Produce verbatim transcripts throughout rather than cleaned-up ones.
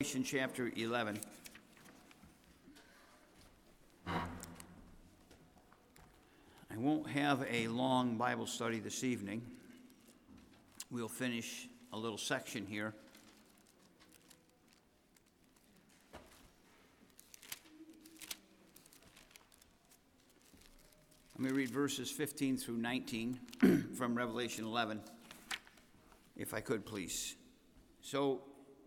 Revelation chapter eleven. I won't have a long Bible study this evening. We'll finish a little section here. Let me read verses fifteen through nineteen from Revelation eleven, if I could, please. So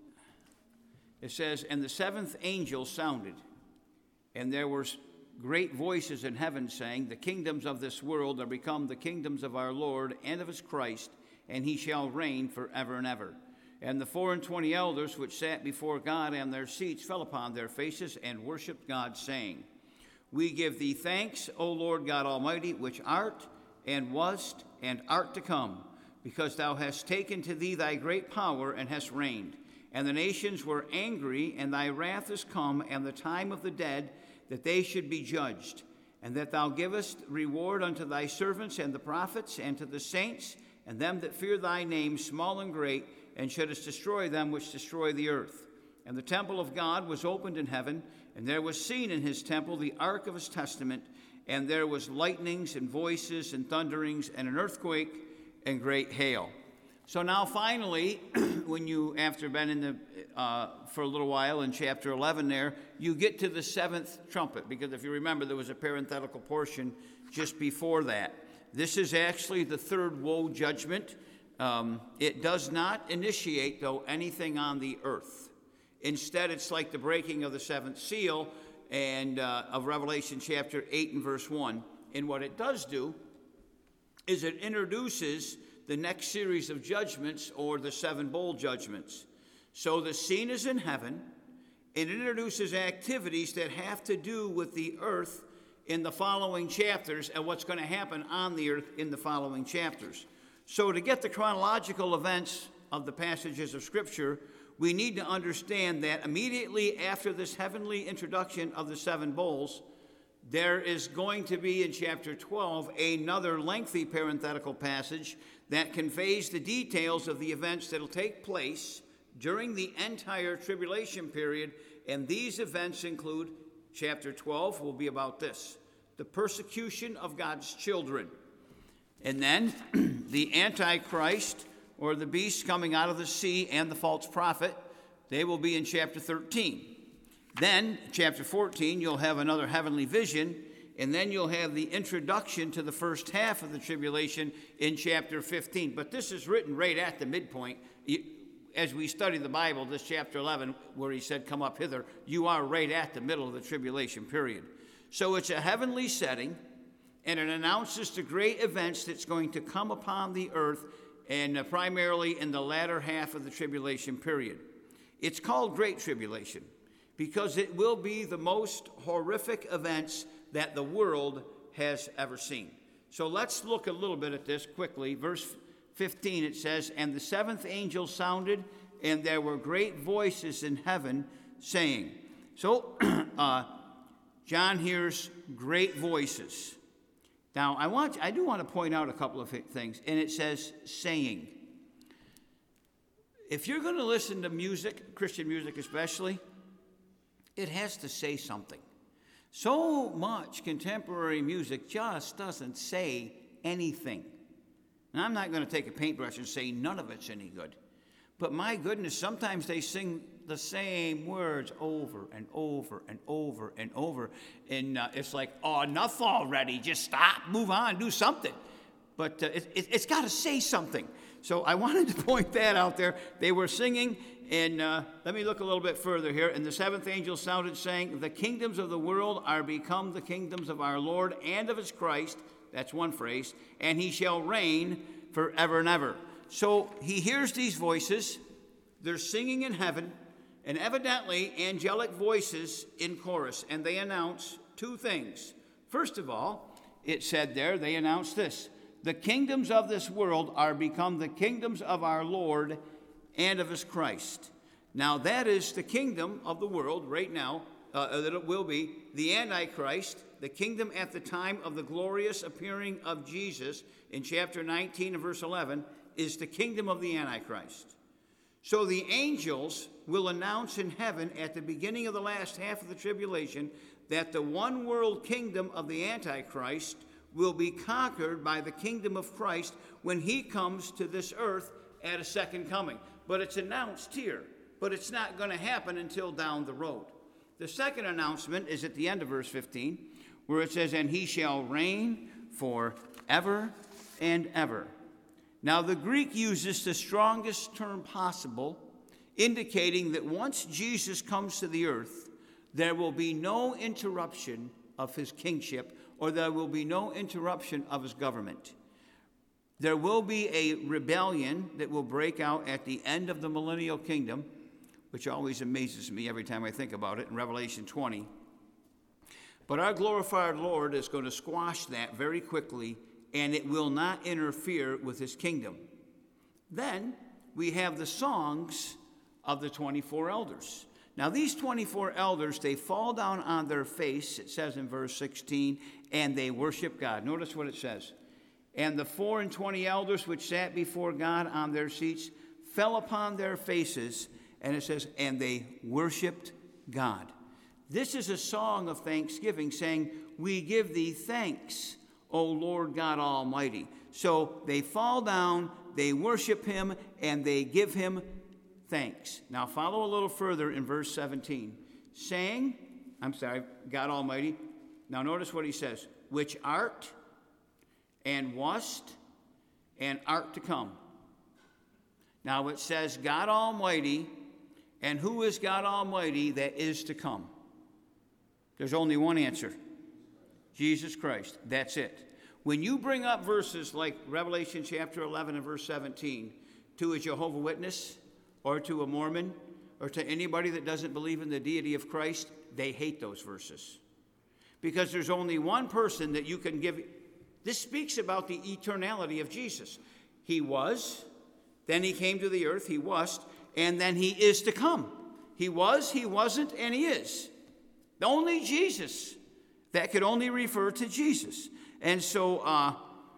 it says, "And the seventh angel sounded, and there were great voices in heaven saying, The kingdoms of this world are become the kingdoms of our Lord and of his Christ, and he shall reign forever and ever. And the four and twenty elders which sat before God on their seats fell upon their faces and worshipped God, saying, We give thee thanks, O Lord God Almighty, which art, and wast, and art to come, because thou hast taken to thee thy great power, and hast reigned. And the nations were angry, and thy wrath is come, and the time of the dead, that they should be judged. And that thou givest reward unto thy servants and the prophets, and to the saints, and them that fear thy name, small and great, and shouldest destroy them which destroy the earth. And the temple of God was opened in heaven, and there was seen in his temple the ark of his testament, and there was lightnings and voices and thunderings and an earthquake and great hail." So now finally, when you, after been in the, uh, for a little while in chapter eleven there, you get to the seventh trumpet, because if you remember, there was a parenthetical portion just before that. This is actually the third woe judgment. Um, it does not initiate, though, anything on the earth. Instead, it's like the breaking of the seventh seal and uh, of Revelation chapter eight and verse one. And what it does do is it introduces the next series of judgments, or the seven bowl judgments. So the scene is in heaven. It introduces activities that have to do with the earth in the following chapters, and what's going to happen on the earth in the following chapters. So to get the chronological events of the passages of Scripture, we need to understand that immediately after this heavenly introduction of the seven bowls, there is going to be in chapter twelve another lengthy parenthetical passage that conveys the details of the events that will take place during the entire tribulation period. And these events include, chapter twelve will be about this: the persecution of God's children. And then the Antichrist, or the beast coming out of the sea, and the false prophet, they will be in chapter thirteen. Then, chapter fourteen, you'll have another heavenly vision, and then you'll have the introduction to the first half of the tribulation in chapter fifteen. But this is written right at the midpoint. As we study the Bible, this chapter eleven, where he said, "Come up hither," you are right at the middle of the tribulation period. So it's a heavenly setting, and it announces the great events that's going to come upon the earth, and uh, primarily in the latter half of the tribulation period. It's called Great Tribulation because it will be the most horrific events that the world has ever seen. So let's look a little bit at this quickly. Verse fifteen, it says, "And the seventh angel sounded, and there were great voices in heaven saying." So uh, John hears great voices. Now, I want I do want to point out a couple of things, and it says saying. If you're going to listen to music, Christian music especially, it has to say something. So much contemporary music just doesn't say anything. And I'm not going to take a paintbrush and say none of it's any good. But my goodness, sometimes they sing the same words over and over and over and over. And uh, it's like, oh, enough already. Just stop, move on, do something. But uh, it, it, it's got to say something. So I wanted to point that out there. They were singing, and uh, let me look a little bit further here. "And the seventh angel sounded, saying, The kingdoms of the world are become the kingdoms of our Lord and of his Christ." That's one phrase. "And he shall reign forever and ever." So he hears these voices. They're singing in heaven, and evidently angelic voices in chorus. And they announce two things. First of all, it said there, they announced this: "The kingdoms of this world are become the kingdoms of our Lord and of his Christ." Now that is the kingdom of the world right now, uh, that it will be the Antichrist, the kingdom at the time of the glorious appearing of Jesus in chapter nineteen and verse eleven, is the kingdom of the Antichrist. So the angels will announce in heaven at the beginning of the last half of the tribulation that the one world kingdom of the Antichrist will be conquered by the kingdom of Christ when he comes to this earth at a second coming. But it's announced here, but it's not going to happen until down the road. The second announcement is at the end of verse fifteen, where it says, and he shall reign forever and ever. Now, the Greek uses the strongest term possible, indicating that once Jesus comes to the earth, there will be no interruption of his kingship, or there will be no interruption of his government. There will be a rebellion that will break out at the end of the millennial kingdom, which always amazes me every time I think about it, in Revelation twenty. But our glorified Lord is going to squash that very quickly, and it will not interfere with his kingdom. Then we have the songs of the twenty-four elders. Now, these twenty-four elders, they fall down on their face, it says in verse sixteen, and they worship God. Notice what it says. And the four and twenty elders which sat before God on their seats fell upon their faces, and it says, and they worshiped God. This is a song of thanksgiving, saying, we give thee thanks, O Lord God Almighty. So they fall down, they worship him, and they give him thanks. Now follow a little further in verse seventeen. Saying, I'm sorry, God Almighty. Now notice what he says. Which art and wast and art to come. Now it says God Almighty, and who is God Almighty that is to come? There's only one answer. Jesus Christ. That's it. When you bring up verses like Revelation chapter eleven and verse seventeen to a Jehovah's Witness or to a Mormon or to anybody that doesn't believe in the deity of Christ, they hate those verses. Because there's only one person that you can give. This speaks about the eternality of Jesus. He was, then he came to the earth, he was, and then he is to come. He was, he wasn't, and he is. Only Jesus. That could only refer to Jesus. And so uh,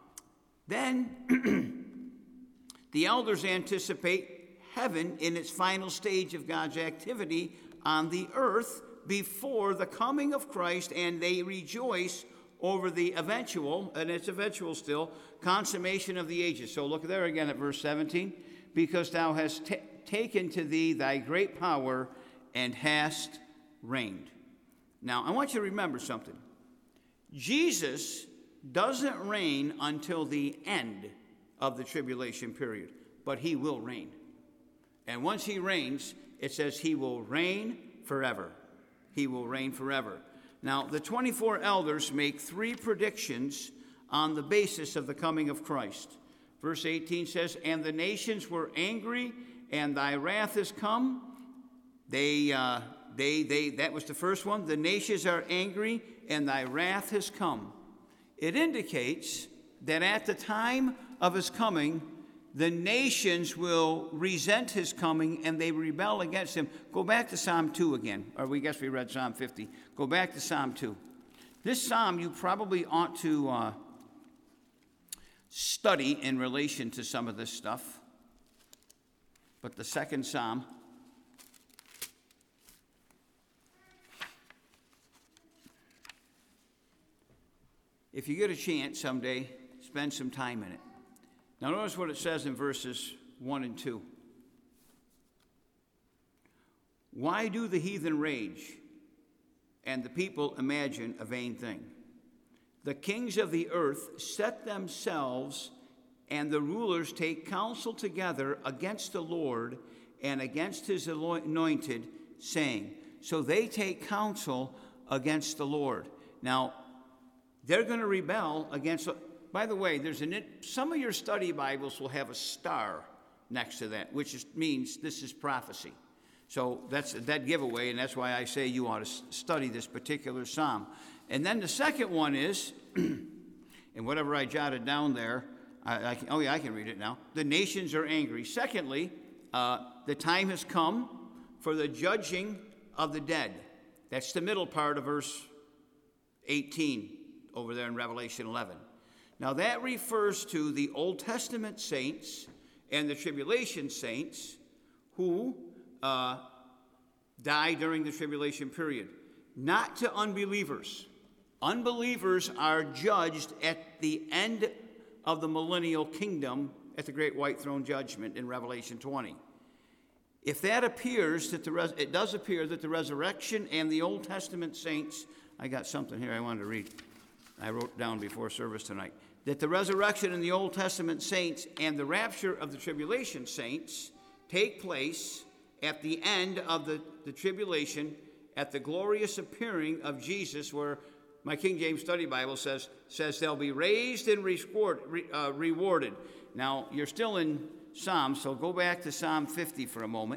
then the elders anticipate heaven in its final stage of God's activity on the earth before the coming of Christ, and they rejoice over the eventual, and it's eventual still, consummation of the ages. So look there again at verse seventeen. Because thou hast t- taken to thee thy great power and hast reigned. Now, I want you to remember something. Jesus doesn't reign until the end of the tribulation period, but he will reign. And once he reigns, it says he will reign forever. He will reign forever. Now, the twenty-four elders make three predictions on the basis of the coming of Christ. Verse eighteen says, and the nations were angry, and thy wrath is come. They, uh, they, they, that was the first one. The nations are angry, and thy wrath has come. It indicates that at the time of his coming, the nations will resent his coming, and they rebel against him. Go back to Psalm two again, or we guess we read Psalm fifty. Go back to Psalm two. This psalm you probably ought to uh, study in relation to some of this stuff. But the second psalm, if you get a chance someday, spend some time in it. Now notice what it says in verses one and two. Why do the heathen rage, and the people imagine a vain thing? The kings of the earth set themselves, and the rulers take counsel together against the Lord and against his anointed, saying, so they take counsel against the Lord. Now, they're going to rebel against. By the way, there's an, some of your study Bibles will have a star next to that, which is, means this is prophecy. So that's that giveaway, and that's why I say you ought to study this particular psalm. And then the second one is, and whatever I jotted down there, I, I can, oh yeah, I can read it now. The nations are angry. Secondly, uh, the time has come for the judging of the dead. That's the middle part of verse eighteen over there in Revelation eleven. Now that refers to the Old Testament saints and the tribulation saints who uh, die during the tribulation period, not to unbelievers. Unbelievers are judged at the end of the millennial kingdom at the great white throne judgment in Revelation twenty. If that appears, that the res- it does appear that the resurrection and the Old Testament saints, I got something here I wanted to read. I wrote down before service tonight. That the resurrection and the Old Testament saints and the rapture of the tribulation saints take place at the end of the, the tribulation, at the glorious appearing of Jesus, where my King James Study Bible says, says they'll be raised and reward, uh, rewarded. Now, you're still in Psalms, so go back to Psalm fifty for a moment.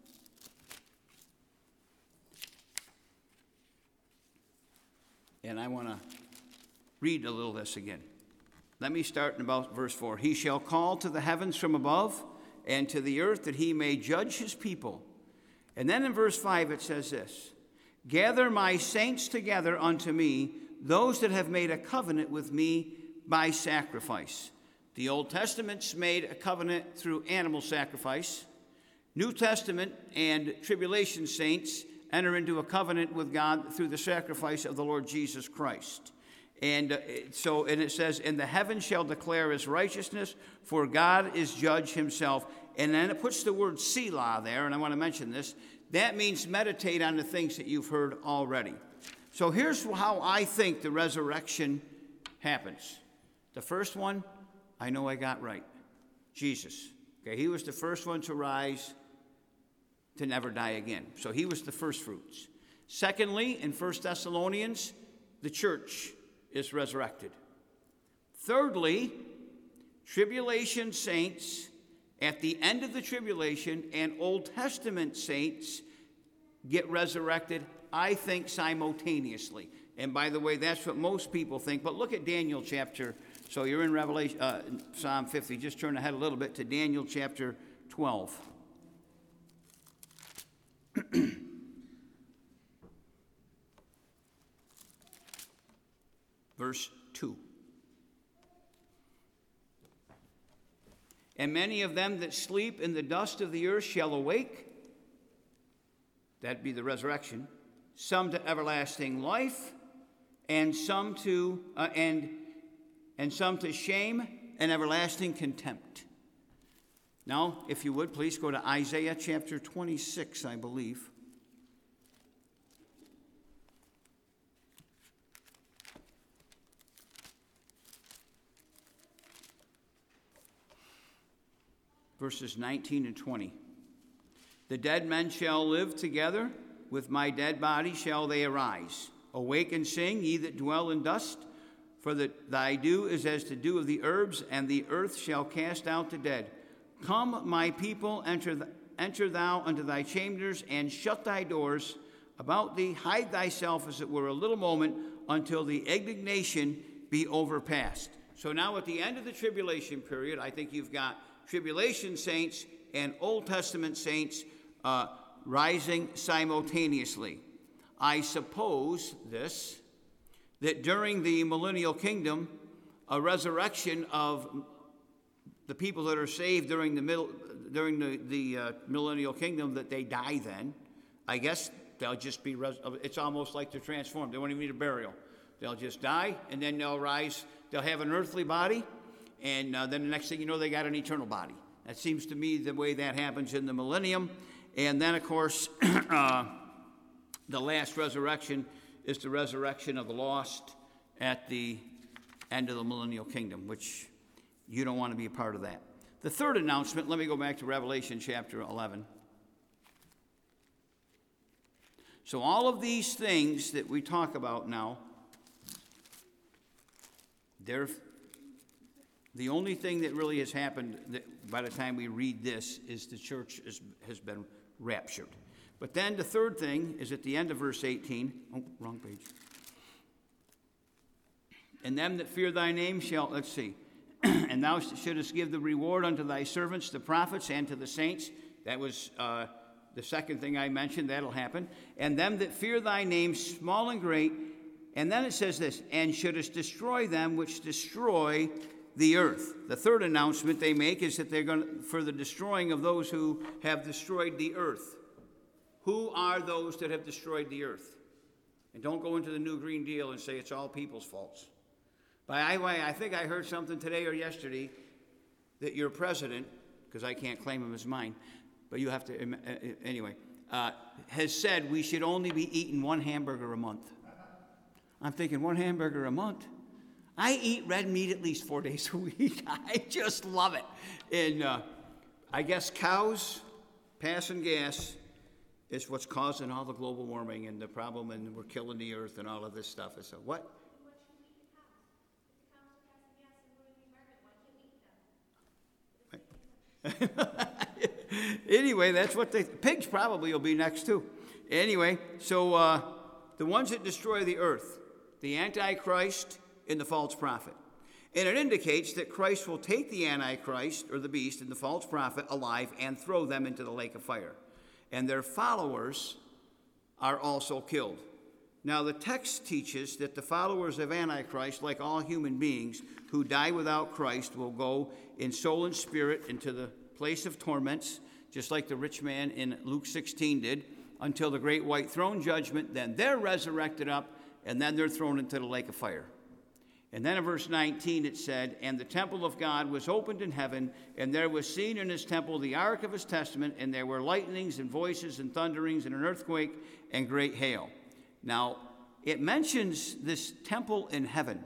And I want to read a little of this again. Let me start in about verse four. He shall call to the heavens from above and to the earth that he may judge his people. And then in verse five it says this, gather my saints together unto me, those that have made a covenant with me by sacrifice. The Old Testament's made a covenant through animal sacrifice. New Testament and tribulation saints enter into a covenant with God through the sacrifice of the Lord Jesus Christ. And uh, so, and it says, and the heavens shall declare his righteousness, for God is judge himself. And then it puts the word Selah there, and I want to mention this. That means meditate on the things that you've heard already. So here's how I think the resurrection happens. The first one, I know I got right. Jesus. Okay, he was the first one to rise, to never die again. So he was the first fruits. Secondly, in First Thessalonians, the church is resurrected. Thirdly, tribulation saints at the end of the tribulation and Old Testament saints get resurrected, I think, simultaneously. And by the way, that's what most people think. But look at Daniel chapter. So you're in Revelation, uh, Psalm fifty. Just turn ahead a little bit to Daniel chapter twelve. Verse two. And many of them that sleep in the dust of the earth shall awake. That'd be the resurrection. Some to everlasting life, and some to uh, and and some to shame and everlasting contempt. Now, if you would, please go to Isaiah chapter twenty-six, I believe. Verses nineteen and twenty. The dead men shall live together, with my dead body shall they arise. Awake and sing, ye that dwell in dust, for that thy dew is as the dew of the herbs, and the earth shall cast out the dead. Come, my people, enter, the, enter thou unto thy chambers, and shut thy doors about thee. Hide thyself, as it were, a little moment, until the indignation be overpast. So now at the end of the tribulation period, I think you've got tribulation saints and Old Testament saints uh, rising simultaneously. I suppose this, that during the millennial kingdom, a resurrection of the people that are saved during the middle, during the, the uh, millennial kingdom, that they die then. I guess they'll just be, res- it's almost like they're transformed. They won't even need a burial. They'll just die, and then they'll rise. They'll have an earthly body, and uh, then the next thing you know, they got an eternal body. That seems to me the way that happens in the millennium. And then, of course, uh, the last resurrection is the resurrection of the lost at the end of the millennial kingdom, which you don't want to be a part of that. The third announcement, let me go back to Revelation chapter eleven. So all of these things that we talk about now, they're the only thing that really has happened that by the time we read this is the church is, has been raptured. But then the third thing is at the end of verse eighteen. Oh, wrong page. And them that fear thy name shall, let's see. And thou shouldest give the reward unto thy servants, the prophets, and to the saints. That was uh, the second thing I mentioned. That'll happen. And them that fear thy name, small and great. And then it says this, and shouldest destroy them which destroy the earth. The third announcement they make is that they're going to, for the destroying of those who have destroyed the earth. Who are those that have destroyed the earth? And don't go into the New Green Deal and say it's all people's faults. By the way, I think I heard something today or yesterday that your president, because I can't claim him as mine, but you have to, anyway, uh, has said we should only be eating one hamburger a month. I'm thinking, one hamburger a month? I eat red meat at least four days a week. I just love it. And uh, I guess cows passing gas is what's causing all the global warming and the problem, and we're killing the earth and all of this stuff. So what? Anyway, that's what they, pigs probably will be next too. Anyway, so uh, the ones that destroy the earth, the Antichrist and the false prophet. And it indicates that Christ will take the Antichrist or the beast and the false prophet alive and throw them into the lake of fire. And their followers are also killed. Now, the text teaches that the followers of Antichrist, like all human beings who die without Christ, will go in soul and spirit into the place of torments, just like the rich man in Luke sixteen did, until the great white throne judgment. Then they're resurrected up, and then they're thrown into the lake of fire. And then in verse nineteen it said, and the temple of God was opened in heaven, and there was seen in his temple the ark of his testament, and there were lightnings and voices and thunderings and an earthquake and great hail. Now, it mentions this temple in heaven.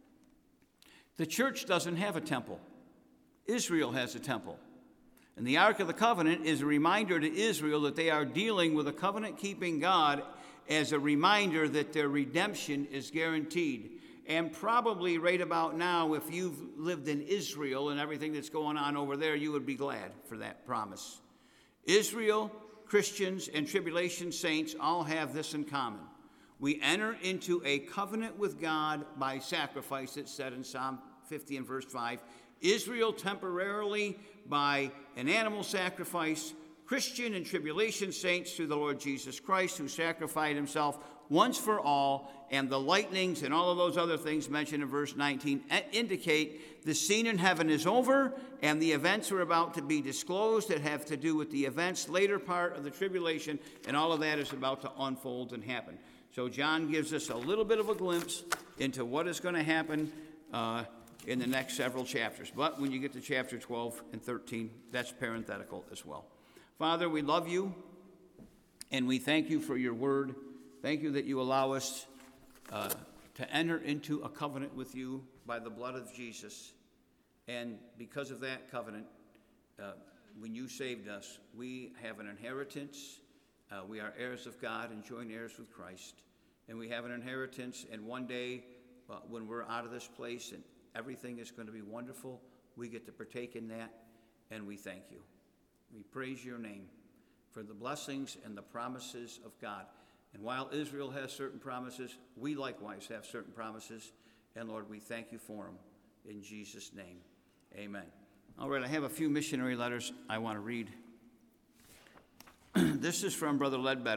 The church doesn't have a temple. Israel has a temple. And the Ark of the Covenant is a reminder to Israel that they are dealing with a covenant-keeping God, as a reminder that their redemption is guaranteed. And probably right about now, if you've lived in Israel and everything that's going on over there, you would be glad for that promise. Israel, Christians, and tribulation saints all have this in common. We enter into a covenant with God by sacrifice, it's said in Psalm fifty and verse five. Israel temporarily by an animal sacrifice, Christian and tribulation saints through the Lord Jesus Christ, who sacrificed himself once for all, and the lightnings and all of those other things mentioned in verse nineteen indicate the scene in heaven is over, and the events are about to be disclosed that have to do with the events later part of the tribulation, and all of that is about to unfold and happen. So John gives us a little bit of a glimpse into what is going to happen uh, in the next several chapters. But when you get to chapter twelve and thirteen, that's parenthetical as well. Father, we love you, and we thank you for your word. Thank you that you allow us uh, to enter into a covenant with you by the blood of Jesus. And because of that covenant, uh, when you saved us, we have an inheritance. Uh, we are heirs of God and joint heirs with Christ. And we have an inheritance, and one day uh, when we're out of this place and everything is going to be wonderful, we get to partake in that, and we thank you. We praise your name for the blessings and the promises of God. And while Israel has certain promises, we likewise have certain promises. And Lord, we thank you for them. In Jesus' name, amen. All right, I have a few missionary letters I want to read. This is from Brother Ledbetter.